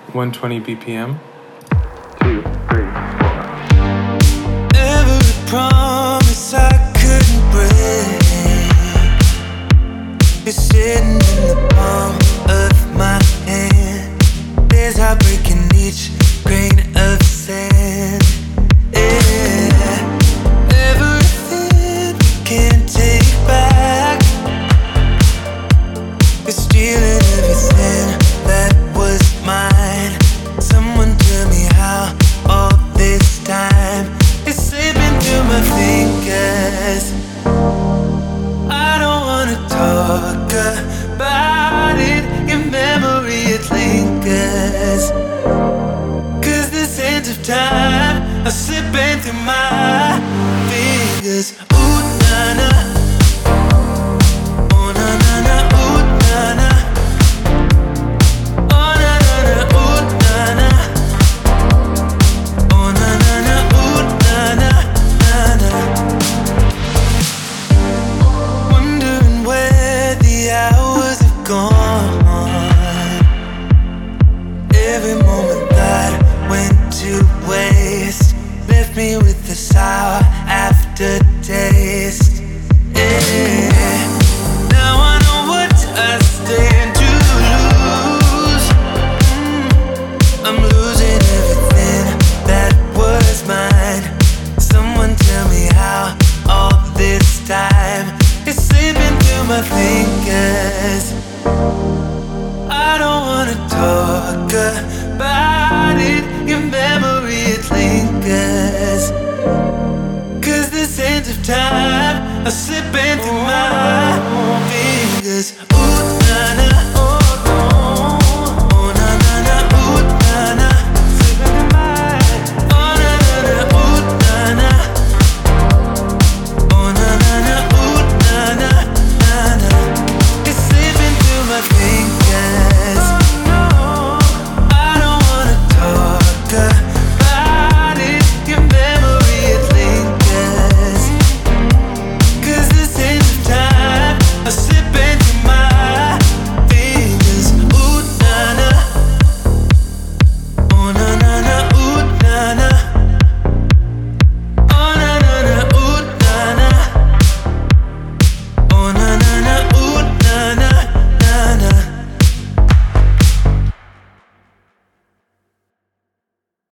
120 BPM. 2, 3, 4. Every promise I couldn't break is sitting in the palm of my hand. There's heartbreak in each grain of sand. Yeah. Everything we can't take back is stealing everything that was mine. Someone tell me how all this time is slipping through my fingers. I don't wanna talk about it. In memory it lingers. 'Cause the sands of time are slipping through my fingers. Ooh, na-na. Oh, na-na-na, ooh, na-na. Oh, na-na-na, ooh, na-na. Oh, na-na-na, ooh, na-na, na-na. Wondering where the hours have gone. Every moment that went to waste left me with a sour aftertaste. Yeah. Now I know what I stand to lose. I'm losing everything that was mine. Someone tell me how all this time is slipping through my fingers. I don't wanna talk about it. In memory it lingers. 'Cause the sands of time are slipping through my fingers. Ooh, na-na.